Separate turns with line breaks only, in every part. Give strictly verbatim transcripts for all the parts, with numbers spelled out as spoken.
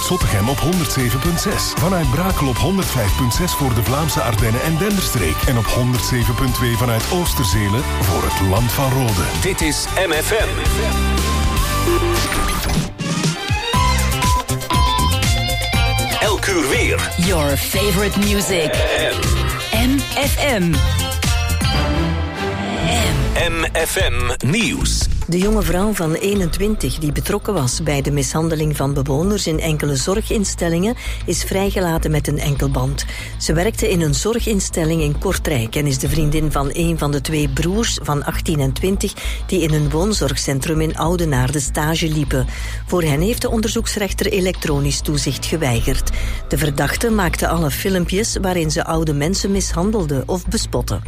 Zottegem op honderd zeven komma zes. Vanuit Brakel op honderd vijf komma zes voor de Vlaamse Ardennen en Denderstreek. En op honderd zeven komma twee vanuit Oosterzelen voor het Land van Rode.
Dit is M F M. Elk uur weer.
Your favorite music. M F M.
M F M Nieuws.
De jonge vrouw van eenentwintig die betrokken was bij de mishandeling van bewoners in enkele zorginstellingen is vrijgelaten met een enkelband. Ze werkte in een zorginstelling in Kortrijk en is de vriendin van een van de twee broers van achttien en twintig die in een woonzorgcentrum in Oudenaarde stage liepen. Voor hen heeft de onderzoeksrechter elektronisch toezicht geweigerd. De verdachte maakte alle filmpjes waarin ze oude mensen mishandelde of bespotte.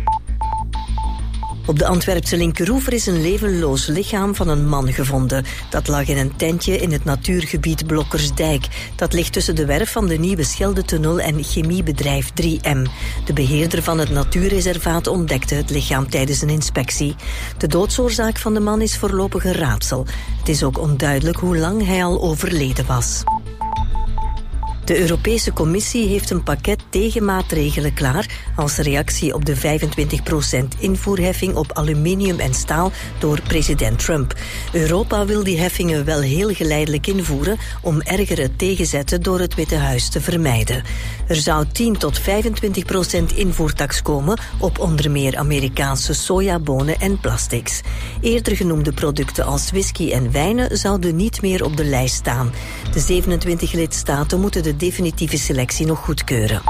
Op de Antwerpse Linkeroever is een levenloos lichaam van een man gevonden. Dat lag in een tentje in het natuurgebied Blokkersdijk. Dat ligt tussen de werf van de Nieuwe Scheldetunnel en chemiebedrijf drie M. De beheerder van het natuurreservaat ontdekte het lichaam tijdens een inspectie. De doodsoorzaak van de man is voorlopig een raadsel. Het is ook onduidelijk hoe lang hij al overleden was. De Europese Commissie heeft een pakket tegenmaatregelen klaar als reactie op de vijfentwintig procent invoerheffing op aluminium en staal door president Trump. Europa wil die heffingen wel heel geleidelijk invoeren om ergere tegenzetten door het Witte Huis te vermijden. Er zou tien tot vijfentwintig procent invoertax komen op onder meer Amerikaanse sojabonen en plastics. Eerder genoemde producten als whisky en wijnen zouden niet meer op de lijst staan. De zevenentwintig lidstaten moeten de definitieve selectie nog goedkeuren.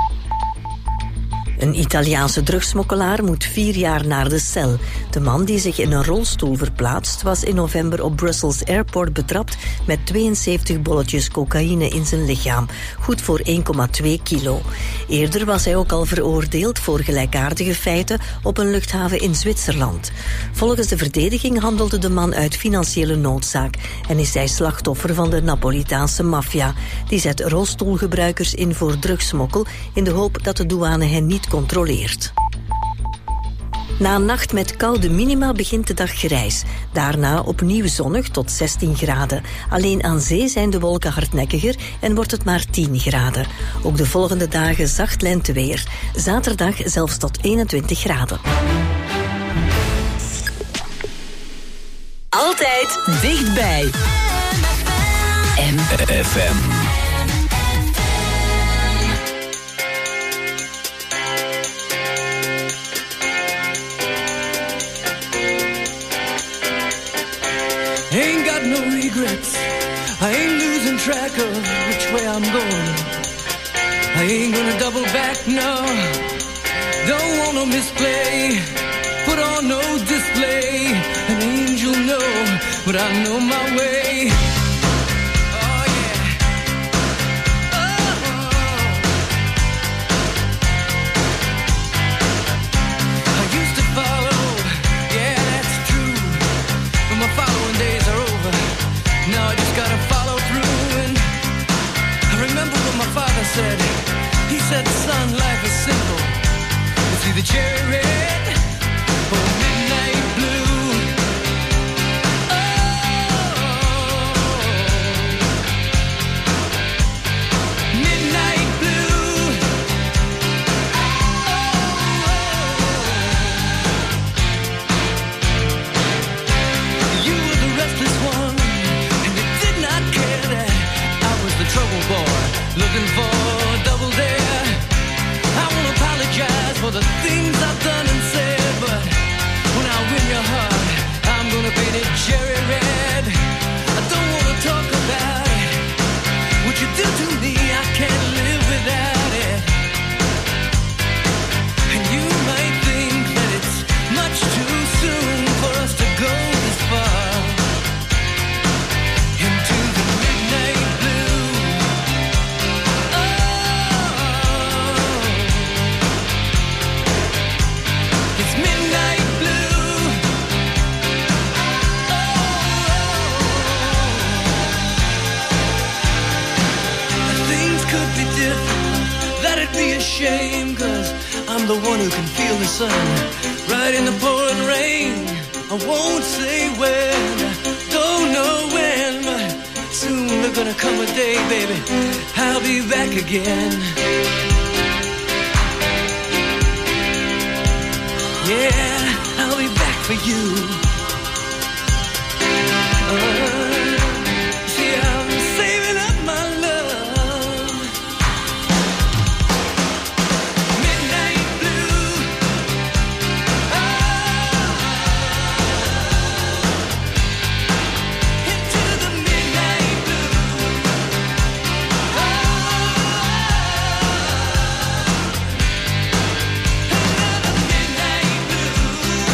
Een Italiaanse drugsmokkelaar moet vier jaar naar de cel. De man die zich in een rolstoel verplaatst was in november op Brussels Airport betrapt met tweeënzeventig bolletjes cocaïne in zijn lichaam. Goed voor één komma twee kilo. Eerder was hij ook al veroordeeld voor gelijkaardige feiten op een luchthaven in Zwitserland. Volgens de verdediging handelde de man uit financiële noodzaak en is hij slachtoffer van de Napolitaanse maffia. Die zet rolstoelgebruikers in voor drugsmokkel in de hoop dat de douane hen niet controleert. Na een nacht met koude minima begint de dag grijs. Daarna opnieuw zonnig tot zestien graden. Alleen aan zee zijn de wolken hardnekkiger en wordt het maar tien graden. Ook de volgende dagen zacht lenteweer. Zaterdag zelfs tot eenentwintig graden.
Altijd dichtbij. M
F M.
Ain't got no regrets. I ain't losing track of which way I'm going. I ain't gonna double back, no. Don't want no misplay. Put on no display. An angel, no, but I know my way. Oh yeah. Oh. I used to follow. Yeah, that's true. But my following days are over. Now I just gotta follow through. And I remember what my father said. He said, son, life is simple. It's either cherry red or midnight blue. Oh, midnight blue. Oh, you were the restless one, and you did not care that I was the trouble boy, looking for double dare. I won't apologize for the things I've done and said, but when I win your heart, I'm gonna paint it cherry red. I don't wanna talk about it. What you do to me, I can't live without it. And you might think that it's much too soon for us to go this far into the midnight blue. It's midnight blue. Oh, things could be different. That'd be a shame, 'cause I'm the one who can feel the sun right in the pouring rain. I won't say when, don't know when, but soon they're gonna come a day, baby, I'll be back again. Yeah, I'll be back for you. Uh, see, I'm saving up my love. Midnight blue. Oh, into the midnight blue. Oh, another midnight blue.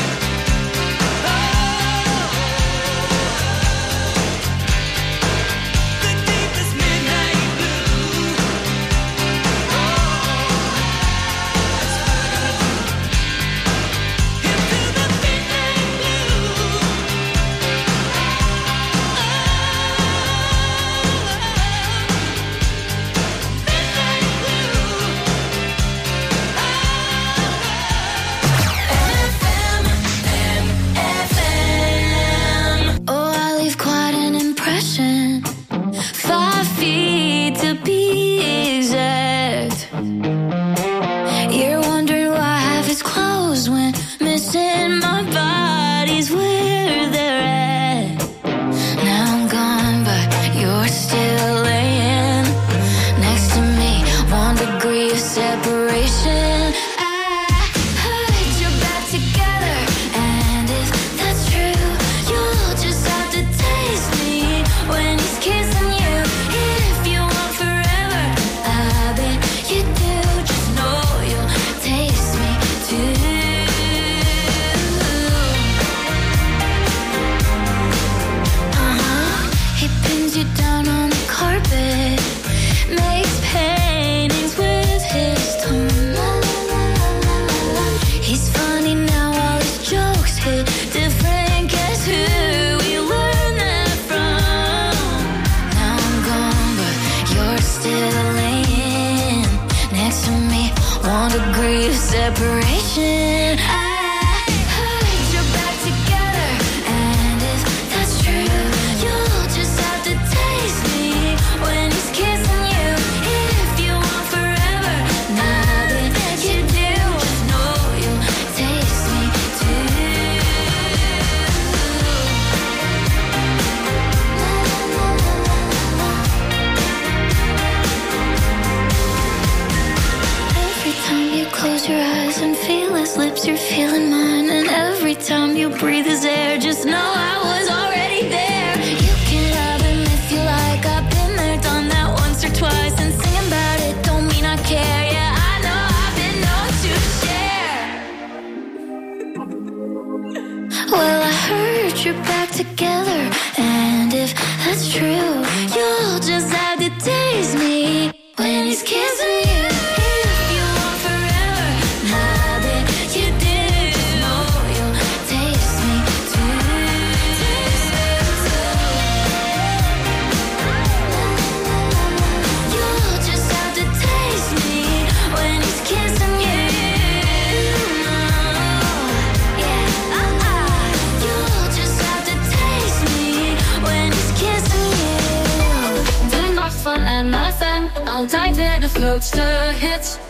The deepest midnight blue. That's what I gotta do. Into the midnight blue.
Oh, I leave quite an impression. Five feet to be exact. You're wondering why half is closed when missing my body's where they're at. Now I'm gone, but you're still laying next to me. One degree of separation. I heard you're back together, and if that's true, you'll just have to taste me when he's kissing you. If you want forever, I bet you do. Just know you'll taste me too. Uh-huh. He pins you down on the carpet, makes paintings with his tongue. He's funny now, all his jokes hit different. Guess who we learned that from? Now I'm gone, but you're still laying next to me. One degree of separation. I heard you're back together, and if that's true, you'll just have to taste me when he's kissing you. If you want forever, now that you do, just know you'll taste me too. Every time you close your eyes and feel his lips, you're feeling mine. And every time you breathe his air, just know I was already there. You can love him if you like. I've been there, done that once or twice. And singing about it don't mean I care. Yeah, I know I've been known to share. Well, I heard you're back together, and if that's true, you'll just have to taste me when he's kissing you. If you want forever, now that you do, just know you'll taste me too. Taste me too. You'll just have to taste me when he's kissing you. Yeah, uh-uh. You'll just have to taste me when he's kissing you.
Doing my fun and my thing. I'll dive in the floats to hits.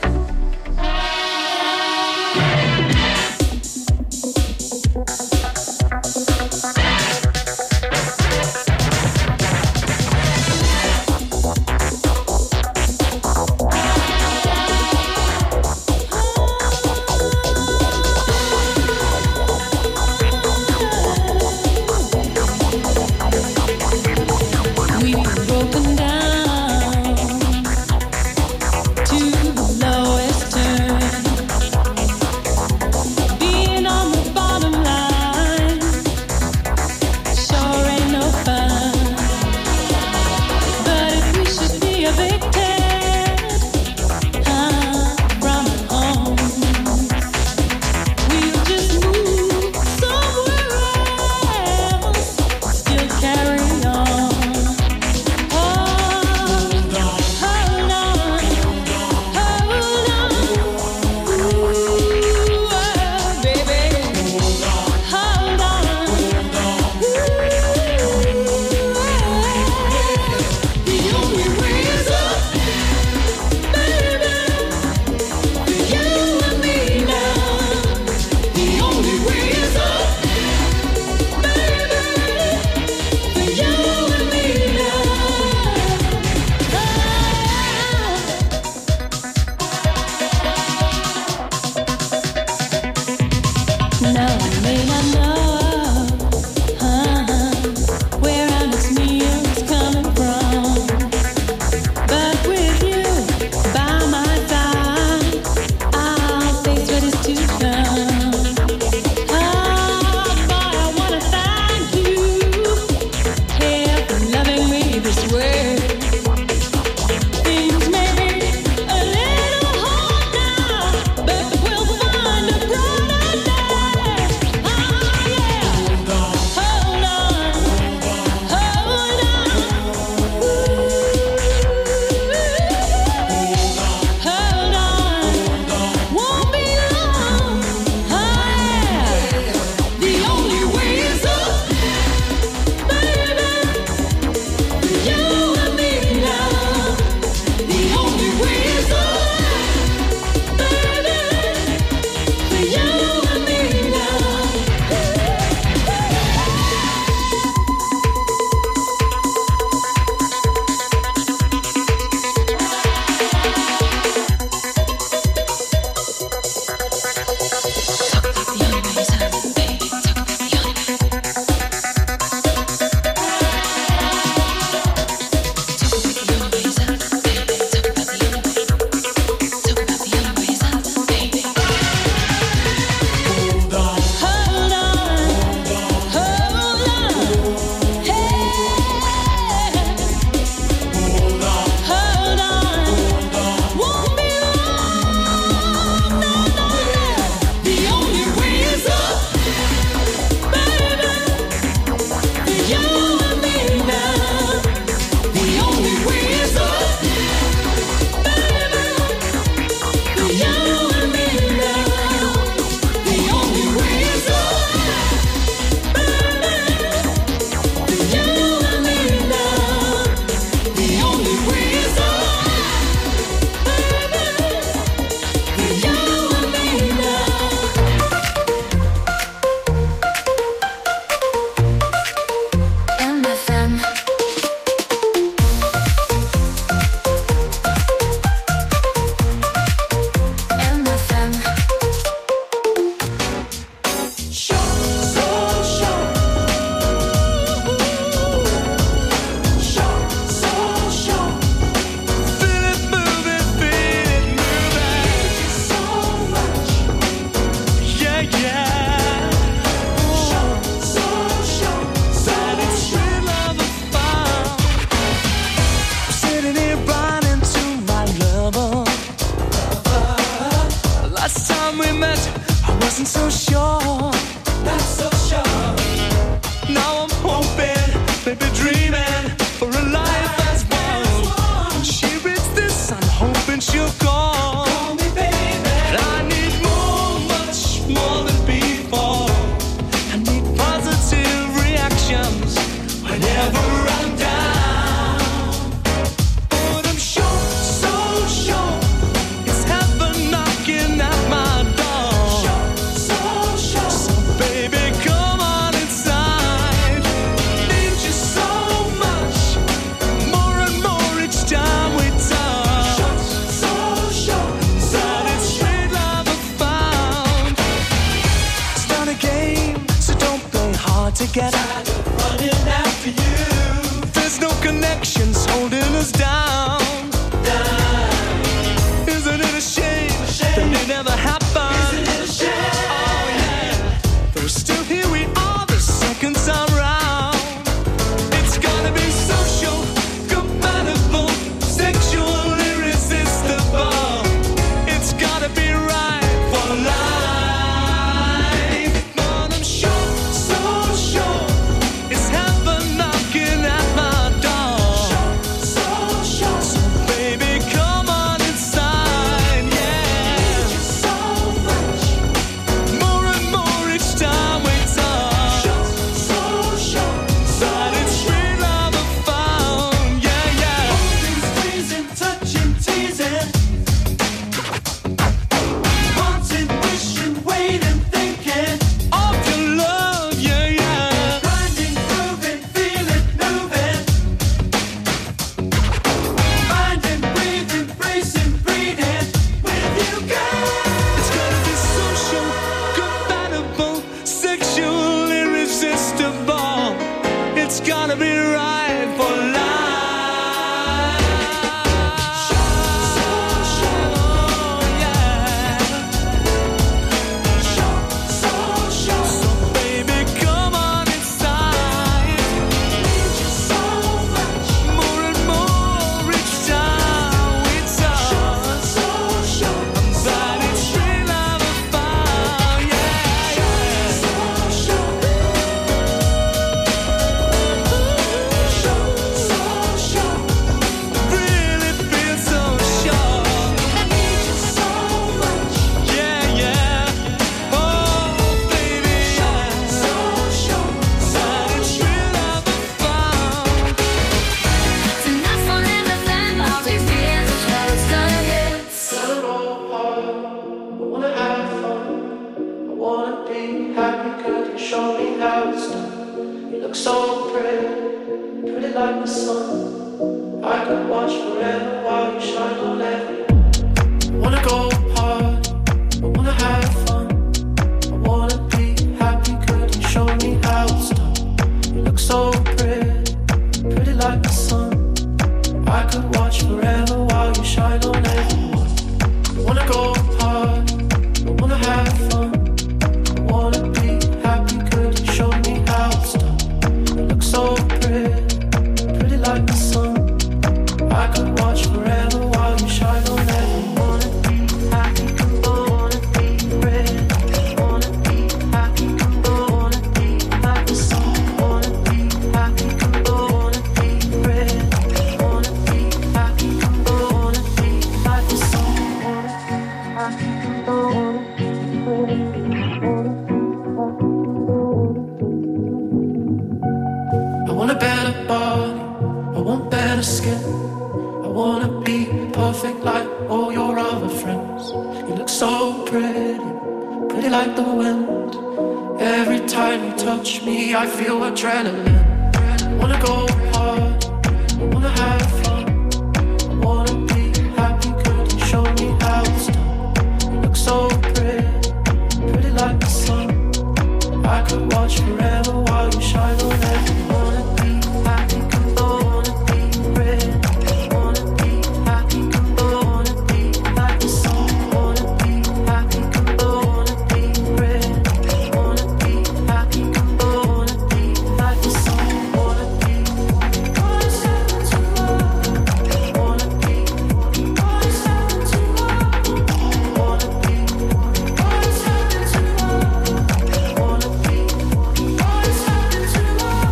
We've broken down to the love
holding us down. down. Isn't it a shame, a shame that it never happened? Isn't it a shame? Oh yeah. But still here we are the second time round. It's gonna be social, compatible, sexual, irresistible. It's gotta be right for life. But I'm sure, so sure, it's heaven knocking at my door. So sure, so baby, come on inside, yeah. Need you so much, more and more each time we talk. So sure, that it's real love I found, yeah, yeah. Holding, squeezing, touching, teasing. Wanting, wishing, waiting, thinking of your love, yeah, yeah. Grinding, proving, feeling, moving. Finding, breathing, bracing, breathing with you, girl. It's gonna be social, compatible, sexual, irresistible. It's gonna be right for life. So sure, yeah. So sure, so baby, come on inside. Need you so much, more and more each time we talk. So sure, that it's real love I found, yeah, yeah. So sure, so sure, really feel so sure. Need you so much, yeah, yeah. Oh, baby, yeah. So sure, that it's real love I found.
Tonight on M F M, I'll be feeling the clouds gonna hit.
I wanna have fun. I wanna be happy. Could you show me how it's done? You look so pretty, pretty like the sun. I could watch forever while you shine on everyone. I wanna go hard. I wanna have fun. I wanna be happy. Could you show me how it's done? You look so pretty, pretty like the sun. I could watch forever while you shine on everyone. I wanna go hard, I wanna have fun. I wanna be happy, could you show me how it's done? You look so pretty, pretty like the sun. I could watch forever while you shine on everyone. Wanna be happy, I wanna be pretty. Wanna be happy, I wanna be like the sun. Wanna be happy, I wanna be pretty. Wanna be happy, I wanna be like the sun. I want a better body, I want better skin. I wanna be perfect like all your other friends. You look so pretty, pretty like the wind. Every time you touch me, I feel adrenaline. I wanna go hard, I wanna have fun. I wanna be happy, could you show me how it's done? You look so pretty, pretty like the sun. I could watch forever while you shine on everyone. Wanna be happy, I wanna be pretty. Wanna be happy, I wanna be like the sun. Wanna be happy, I wanna be pretty. Wanna be happy, I wanna be like the sun. Wanna be one second to love. Wanna be one second to love. Wanna be one second to love. Wanna be one second to love.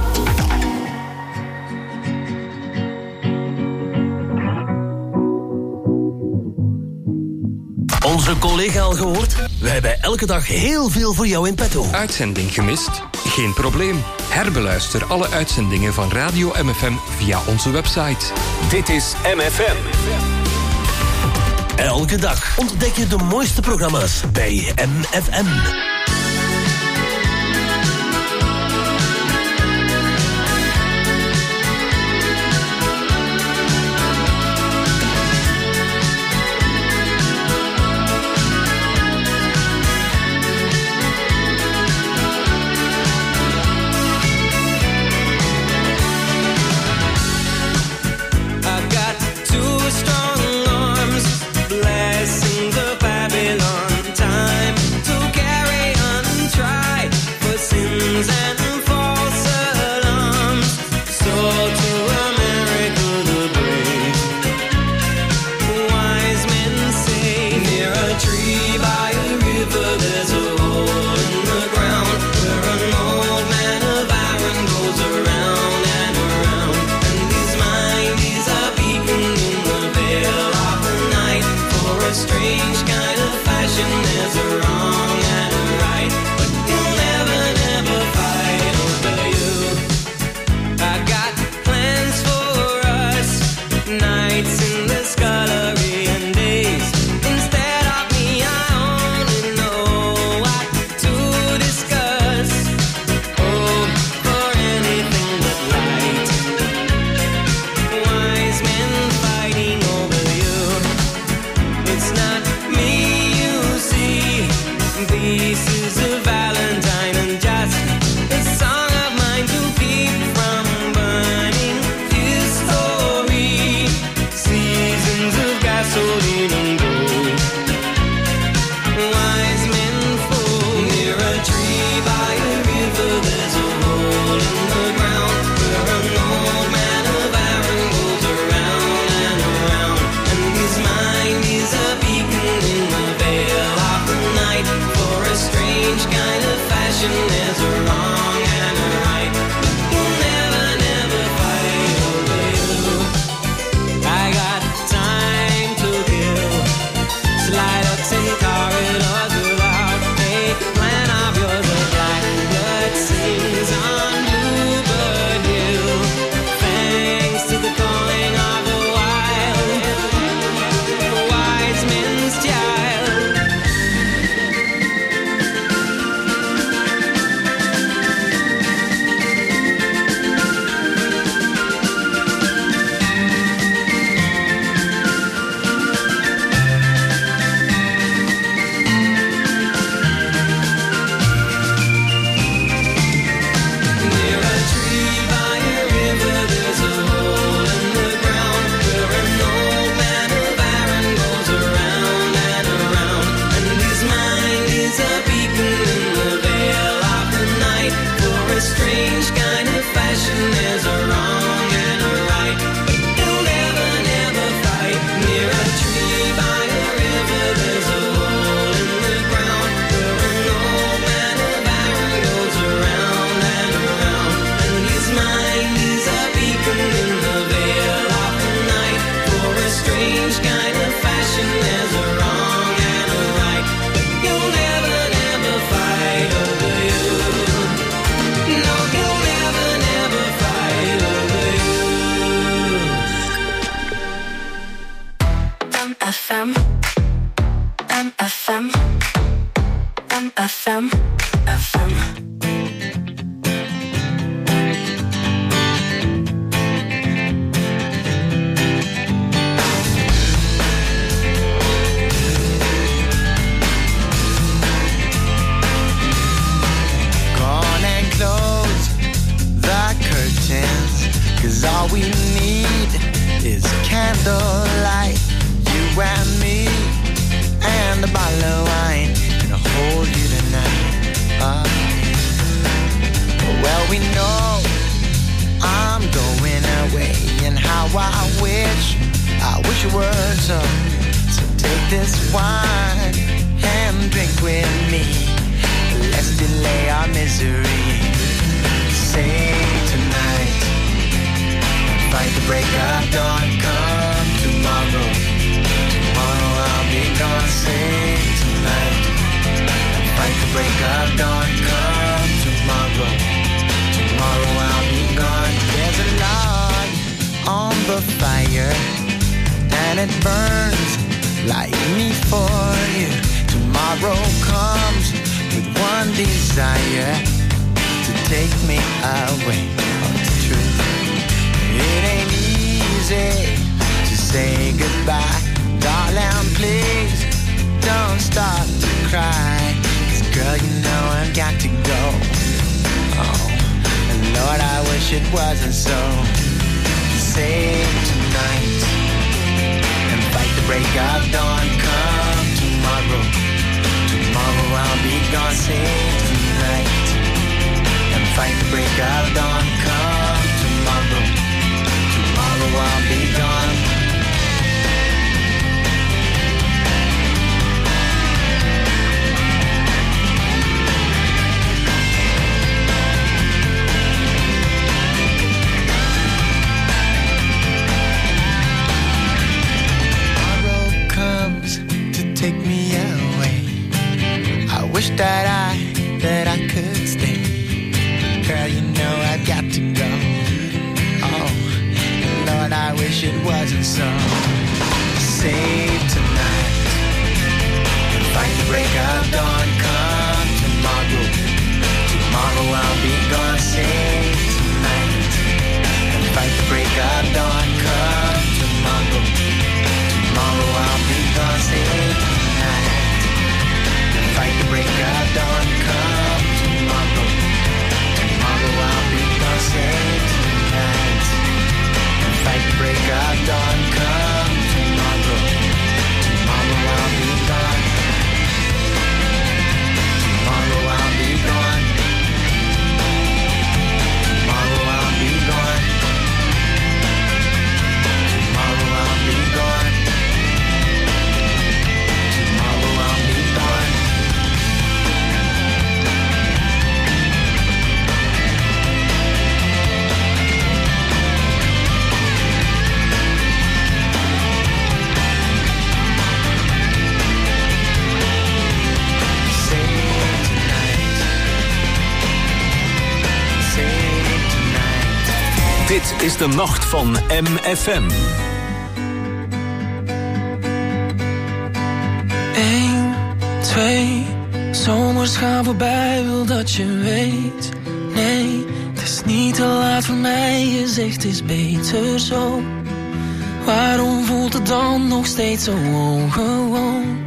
Onze collega al gehoord? We hebben elke dag heel veel voor jou in petto.
Uitzending gemist? Geen probleem. Herbeluister alle uitzendingen van Radio M F M via onze website.
Dit is M F M.
Elke dag ontdek je de mooiste programma's bij M F M.
M F M, M F M, F M.
Cause all we need is candlelight, you and me, and a bottle of wine, and I'll hold you tonight. Uh, well, we know I'm going away, and how I wish, I wish it were so. So take this wine and drink with me. Let's delay our misery. Say tonight, fight the break of dawn, come tomorrow. Tomorrow I'll be gone, say tonight. Fight the break of dawn, come tomorrow. Tomorrow I'll be gone. There's a log on the fire, and it burns like me for you. Tomorrow comes with one desire, to take me away. Oh, it's true. It ain't easy to say goodbye. Darling, please don't start to cry. Cause girl, you know I've got to go. Oh, and Lord, I wish it wasn't so. Save tonight and fight the break of dawn. Come tomorrow. Tomorrow I'll be gone. Save tonight and fight the break of dawn. Come tomorrow. Tomorrow I'll be gone. Tomorrow comes to take me away. I wish that I, that I could stay. Girl, you know I've got to go. Oh, Lord, I wish it wasn't so. Save tonight and fight the break of dawn. Come tomorrow. Tomorrow I'll be gone. Save tonight and fight the break of dawn. Come tomorrow. Tomorrow I'll be gone. Save tonight and fight the break of dawn. Come tomorrow. Tomorrow I'll be gone. Save tonight. Fight the break of dawn, come tomorrow. Tomorrow I'll be gone. Tomorrow I'll be gone. Tomorrow I'll be gone. Tomorrow I'll be gone. Tomorrow I'll be gone.
Dit is de nacht van M F M.
Eén, twee, zomers gaan voorbij, wil dat je weet. Nee, het is niet te laat voor mij, je zegt het is beter zo. Waarom voelt het dan nog steeds zo ongewoon?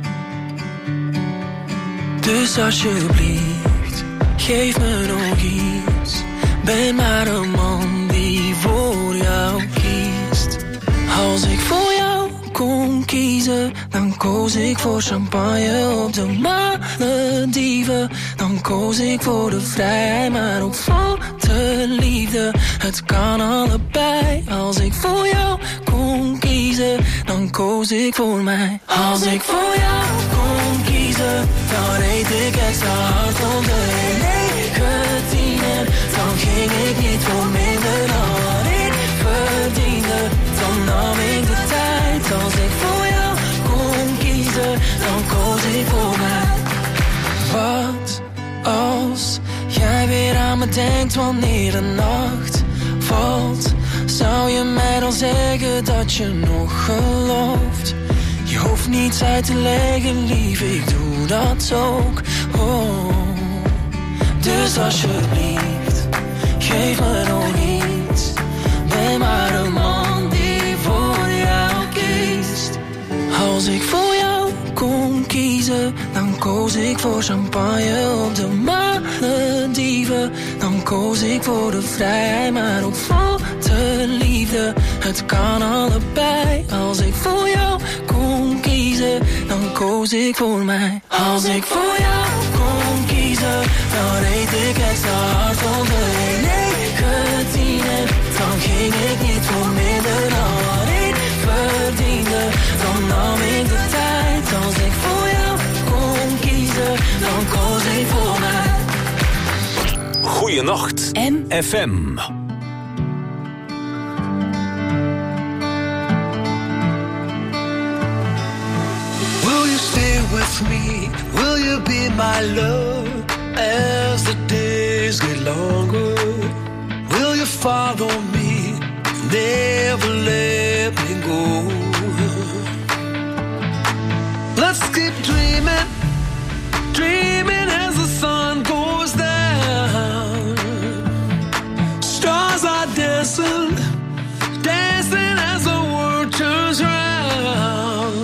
Dus alsjeblieft, geef me nog iets. Ben maar een man die voor jou kiest. Als ik voor jou kon kiezen, dan koos ik voor champagne op de Malediven. Dan koos ik voor de vrijheid, maar ook voor de liefde. Het kan allebei. Als ik voor jou kon kiezen, dan koos ik voor mij. Als ik voor jou kon kiezen, dan reed ik extra hard om de negentien. Dan ging ik niet voor minder dan wat ik verdiende. Dan nam ik de tijd. Als ik voor jou kon kiezen, dan koos ik voor mij. Wat als jij weer aan me denkt wanneer de nacht valt? Zou je mij dan zeggen dat je nog gelooft?
Je hoeft niets uit te leggen, lief, ik doe dat ook. Oh. Dus alsjeblieft, geef me nog iets. Ben maar een man die voor jou kiest. Als ik voor jou kon kiezen, dan koos ik voor champagne op de Malediven. Dan koos ik voor de vrijheid, maar ook voor de liefde. Het kan allebei. Als ik voor jou kon kiezen, dan koos ik voor mij. Als ik voor jou kon kiezen, dan reed ik extra hard van de negentien. En dan ging ik niet voor minder dan wat ik verdiende. Dan nam ik de tijd. Als ik voor jou kon kiezen, dan koos ik voor mij.
Goeienacht, M F M.
Will you stay with me? Will you be my love as the days get longer? Will you follow me? Never let me go. Let's keep dreaming, dreaming as the sun goes down. Stars are dancing, dancing as the world turns round.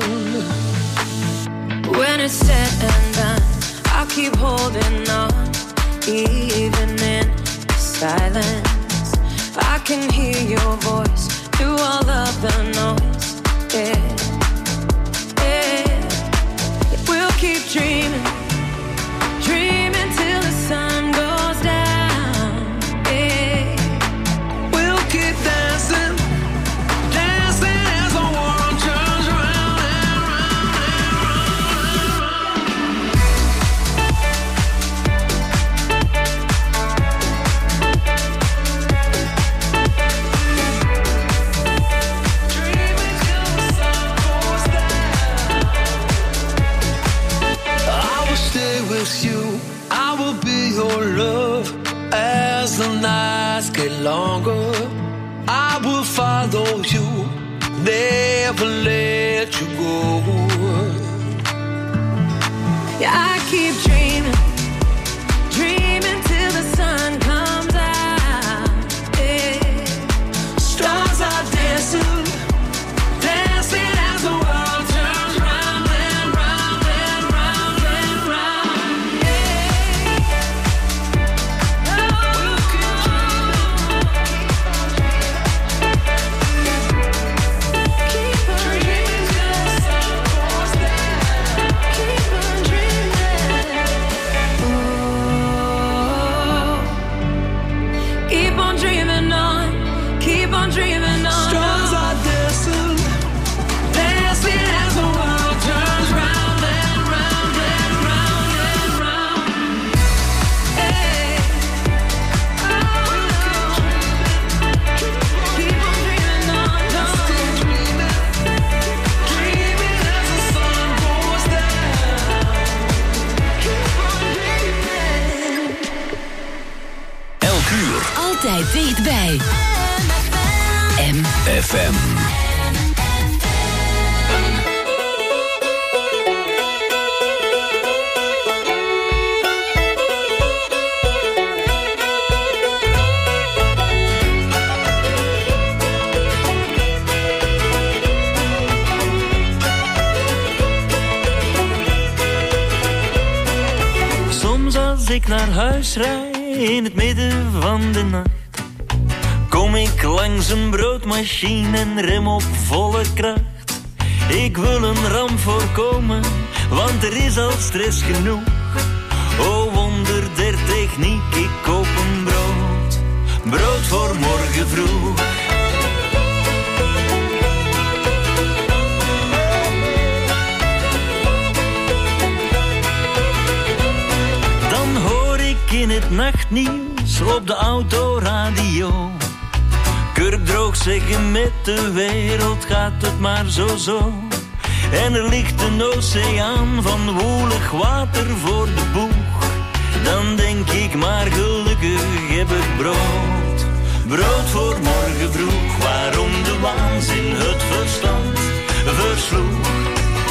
When it's said and done, I'll keep holding on, even in silence. I can hear your voice through all of the noise. Yeah, yeah. We'll keep dreaming, dreaming till the sun goes down. Yeah,
we'll keep dancing, dancing as the world turns round and round and round and dreaming till the sun goes down. I will stay with you, I will be your love as the nights get longer. I will follow you, never let you go.
yeah. I keep dreaming, dreaming till the sun comes out. Yeah.
Stars are dancing, dancing as the world turns round and round and round and round.
Yeah.
We'll keep dreaming,
Keep on
dreaming till the sun goes down.
keep on dreaming. Oh, keep on dreaming on, keep on dreaming on.
Stars are dancing, dancing as the world turns round and round and round and round.
Hey.
We'll keep dreaming,
Keep on dreaming on,
let's
on.
keep dreaming, dreaming as the sun goes down. Keep on dreaming.
Elk uur,
Altijd dichtbij. M
F M.
Soms als ik naar huis rijd in het midden van de nacht, kom ik langs een broodmachine en rem op volle kracht. Ik wil een ramp voorkomen, want er is al stress genoeg. O wonder der techniek, ik koop een brood, brood voor morgen vroeg. Dan hoor ik in het nachtnieuws op de autoradio Kurk droog zeggen met de wereld gaat het maar zo zo. En er ligt een oceaan van woelig water voor de boeg. Dan denk ik maar gelukkig heb ik brood. Brood voor morgen vroeg, waarom de waanzin het verstand versloeg.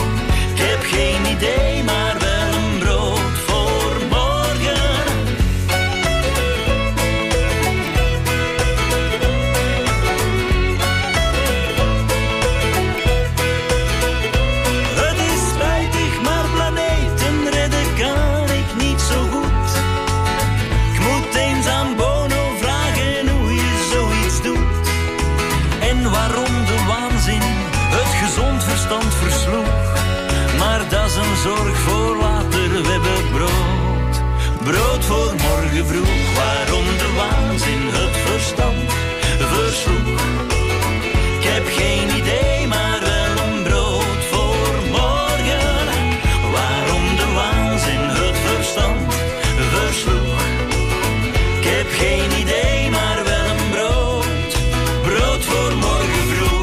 waarom de waanzin het gezond verstand versloeg. Maar dat is een zorg voor later, we hebben brood. Brood voor morgen vroeg, waarom de waanzin het verstand versloeg. Ik heb geen idee, maar wel een brood voor morgen. Waarom de waanzin het verstand versloeg. Ik heb geen idee, maar wel een brood. Brood voor morgen vroeg.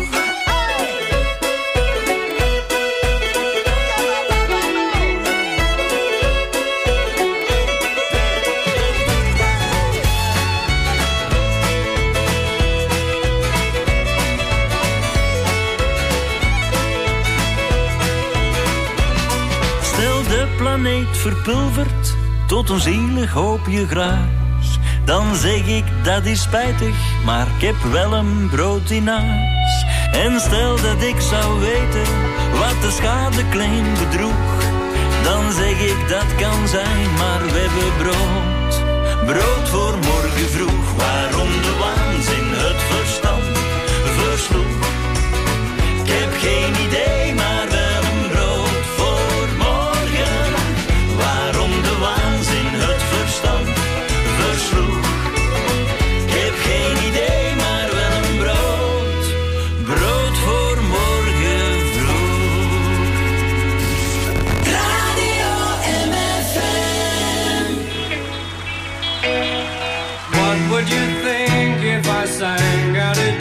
Planeet verpulverd tot een zielig hoopje gras. Dan zeg ik dat is spijtig, maar ik heb wel een brood in huis. En stel dat ik zou weten wat de schadeclaim bedroeg, dan zeg ik dat kan zijn, maar we hebben brood. Brood voor morgen vroeg, waarom de waanzin het verstand versloeg. Ik heb geen idee, maar wel een brood voor morgen. Waarom de waanzin het verstand versloeg. Ik heb geen idee, maar wel een brood. Brood voor morgen vroeg.
Radio M F M. What would you think if I sang out a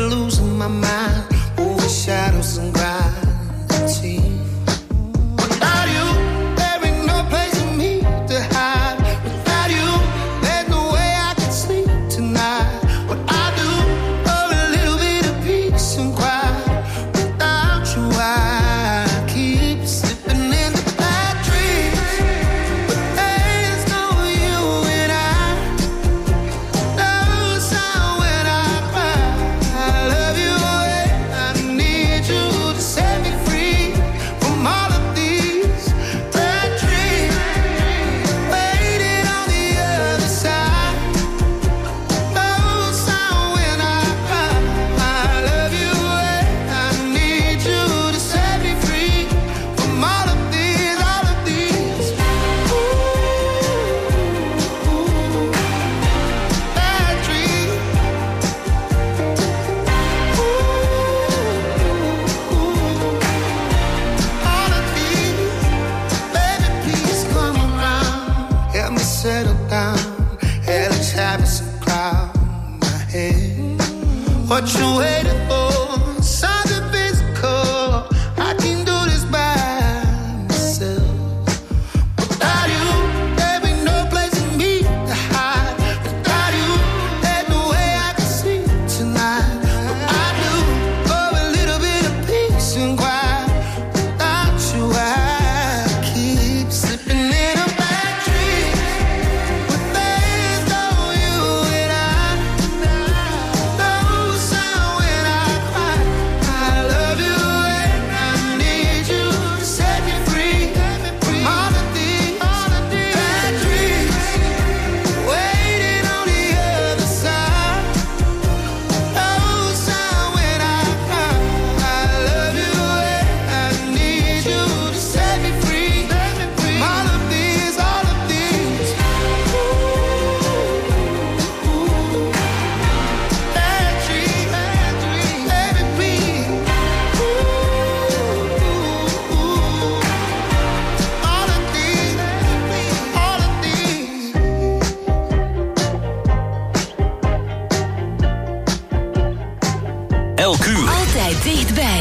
losing my mind over shadows and gravity. Without you, there ain't no place for me to hide. Without you, there's no way I can sleep tonight. What I do for a little bit of peace and quiet. Without you, I keep slipping into bad dreams. But there's no you and I. No sound when I cry. I love you and I need you to set me free from all of these bad dreams. Waiting on the other side. No sound when I cry. I love you and I need you to set me free from all of these, all of these. Ooh, bad dreams. All of these, baby, please come around. Help me settle down. Hell is having some cloud in my head. What you waiting for? Something physical. I can do this by myself. Without you, there ain't no place for me to hide. Without you, there's no way I can sleep tonight. What I do for a little bit of peace and quiet. Without you, I keep slipping in a bad dream. But there's no you and I. No sound when I cry. I love you and I need you to set me free from all of these, all of these bad dreams. Waiting on the other side. No sound when I cry. I love you and I need you to set me free from all of these, all of these. Ooh, bad dreams, bad dreams, baby, please. Ooh, all of these, all of these.
Elk uur.
Altijd dichtbij.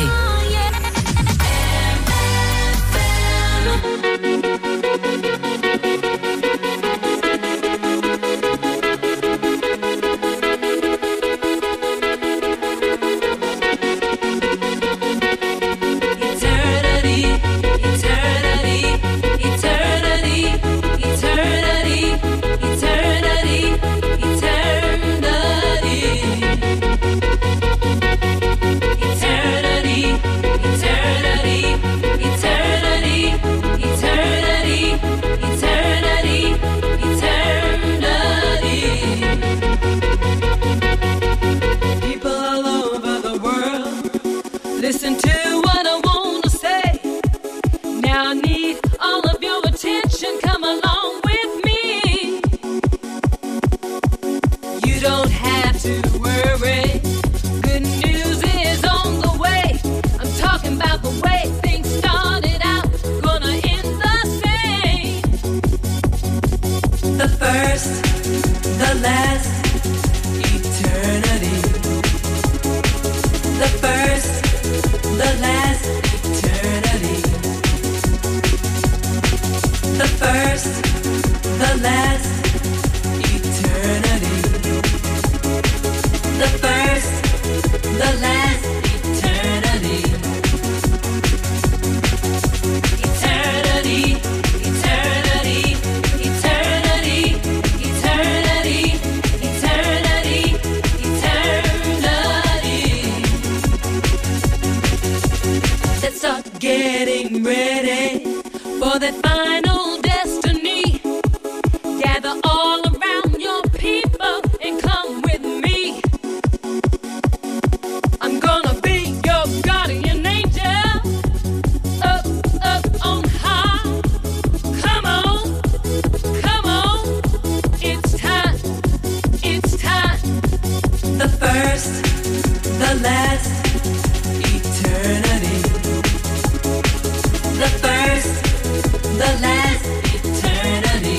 Eternity, eternity, eternity, eternity, eternity, eternity. Eternity, eternity, eternity, eternity, eternity, eternity. People all over the world, listen to what I want to say. Now I need all of your attention. Come along with me. You don't have to worry. Good news is on the way. I'm talking about the way things started out, gonna end the same. The first, the last, eternity. The first, the last, eternity. The first, the last, eternity. The first, the last, eternity. Eternity, eternity, eternity, eternity, eternity, eternity. Let's start getting ready for that final destiny. Gather all around your people and come with me. I'm gonna be your guardian angel, up, up on high. Come on, come on, it's time, it's time. The first, the last, eternity. The first, the last, eternity.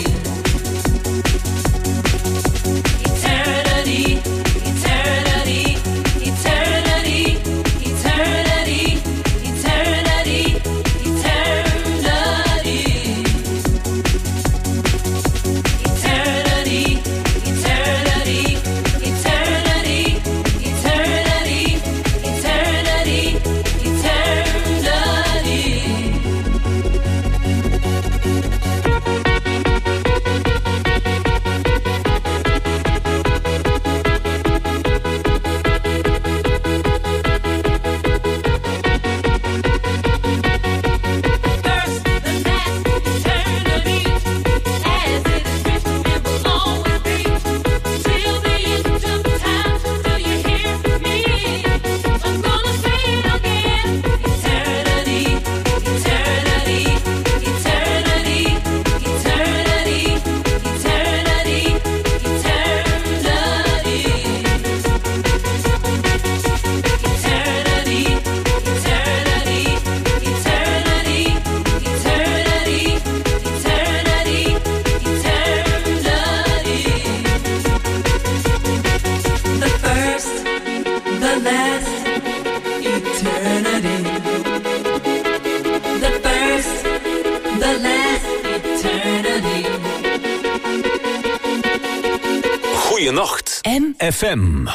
Eternity, eternity, eternity.
Goeienacht. M F M.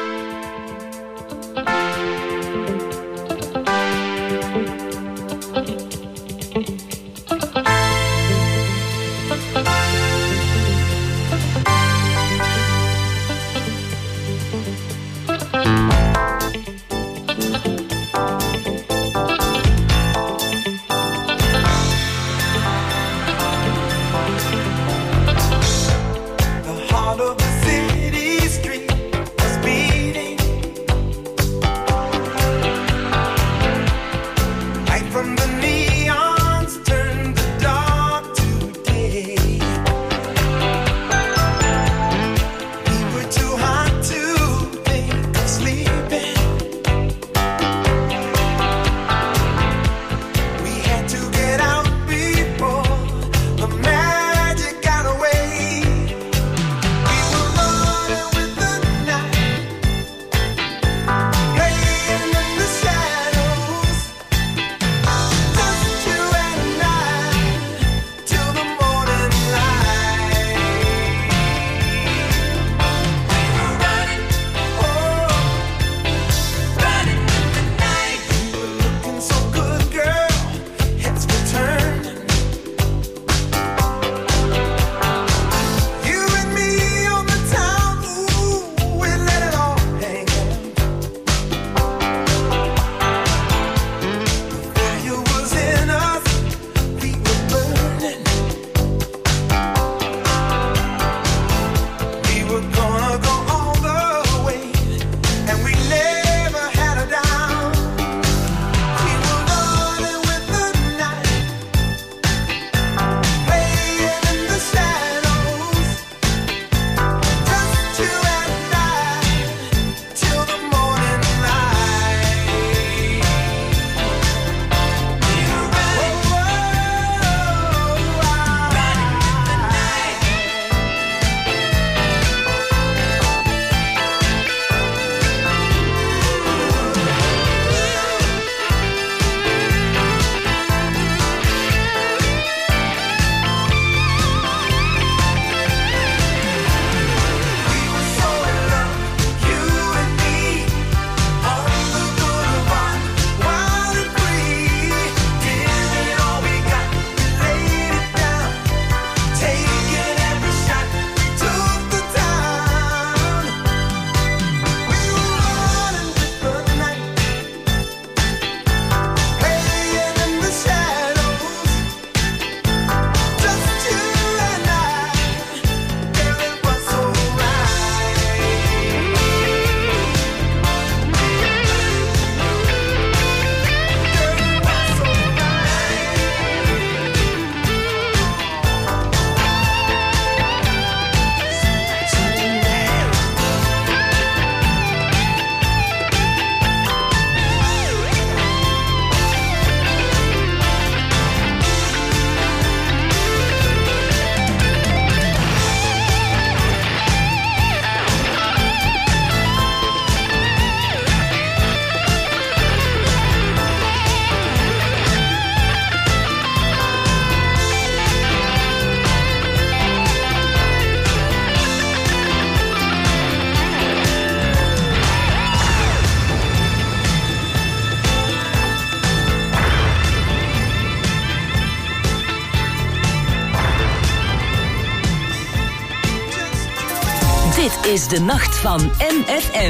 Dit is de nacht van M F M.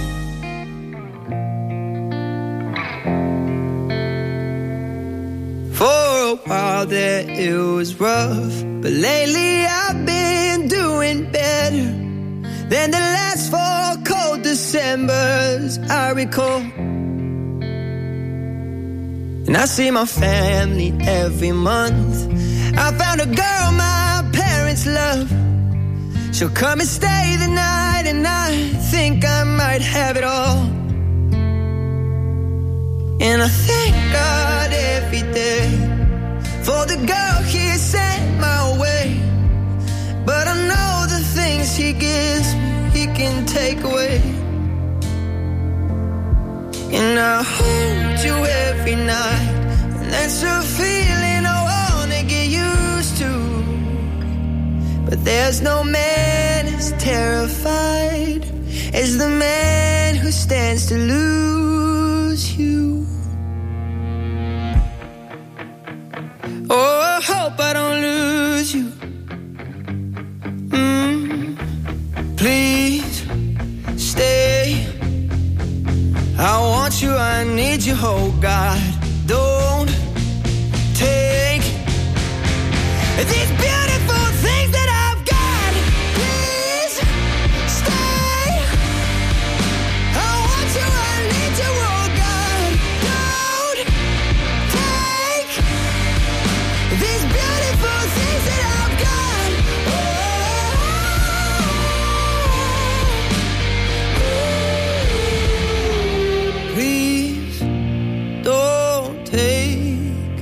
For a while there it was rough, but lately I've been doing better than the last four cold Decembers I recall. And I see my family every month. I found a girl my parents love. She'll come and stay the night, and I think I might have it all. And I thank God every day for the girl he sent my way. But I know the things he gives me, he can take away. And I hold you every night, and that's a feeling I wanna get used to. But there's no man as as terrified as the man who stands to lose you. Oh, I hope I don't lose you. Mm, please stay. I want you, I need you, oh God. Don't take these beautiful things that I've got. Please stay. I want you, I need you, oh God. Don't take these beautiful things that I've got. Oh. Please don't take.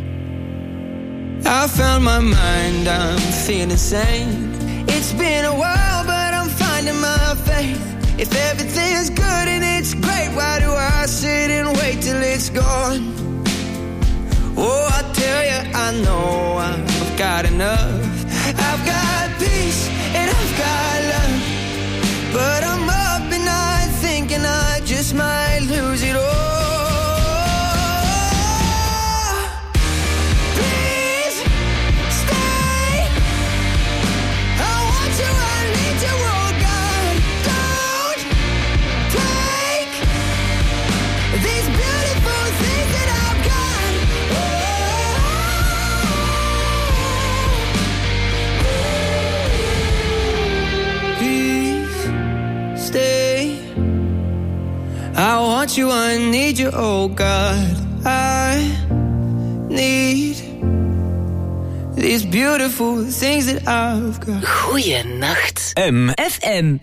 I found my mind, I'm feeling sane. It's been a while, but I'm finding my faith. If everything's good and it's great, why do I sit and wait till it's gone? Oh, I tell you, I know I've got enough. I've got peace and I've got love, but I'm up at night thinking I just might lose it all. I want you, I need you, oh God. I need these beautiful things that I've got.
Goeienacht.
M.
F M.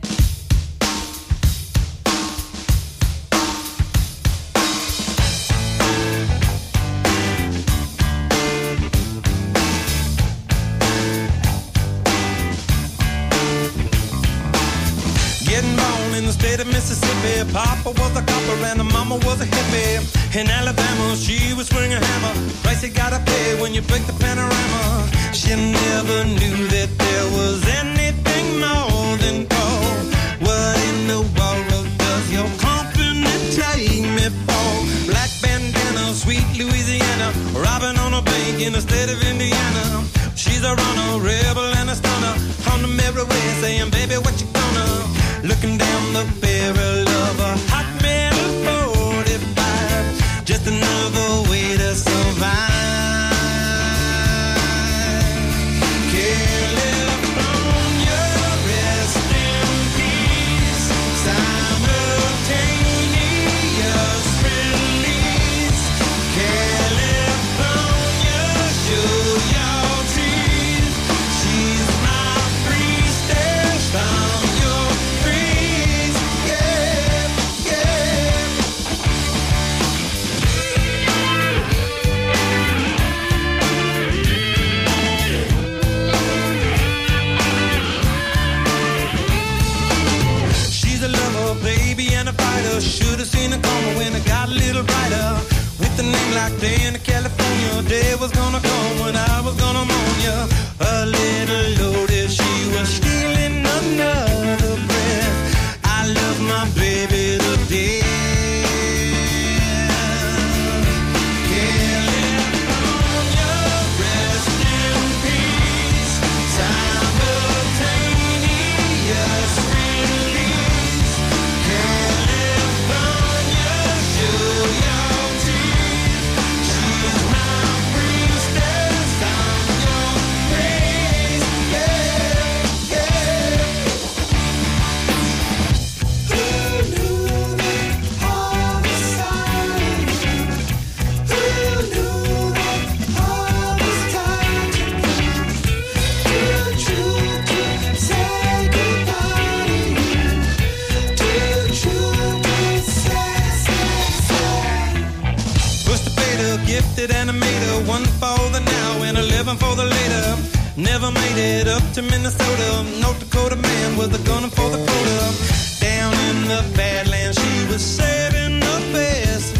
Mississippi, Papa was a copper and the mama was a hippie. In Alabama, she was swinging a hammer. Price you gotta pay when you break the panorama. She never knew that there was anything more than gold. What in the world does your company take me for? Black bandana, sweet Louisiana, robbing on a bank in the state of Indiana. She's a runner, rebel and a stunner. On the mirror way saying, baby, what you gonna? Looking down the barrel of a hot metal forty-five, just another way to survive. California, rest in peace. Simultaneous release. California, show your teeth. She's my priestess from your priest. Yeah, yeah. She's a lover, baby, and a fighter. Should have seen it coming when it got a little brighter. With a name like Diana, California, day was gonna come when I was gonna mourn ya. A little loaded, she was stealing another breath. I love my baby to death. California, rest in peace. Simultaneous release. California, show your teeth. She's my priestess, I'm your praise. Yeah, yeah. Who knew that all this time? Who knew that all this time? Too true to say goodbye to you. Too true to say, say, say. Pushed the fader, gifted animator, one for the now and eleven for the later. Never made it up to Minnesota. North Dakota man was a gunner for the quota. Down in the Badlands, she was saving the best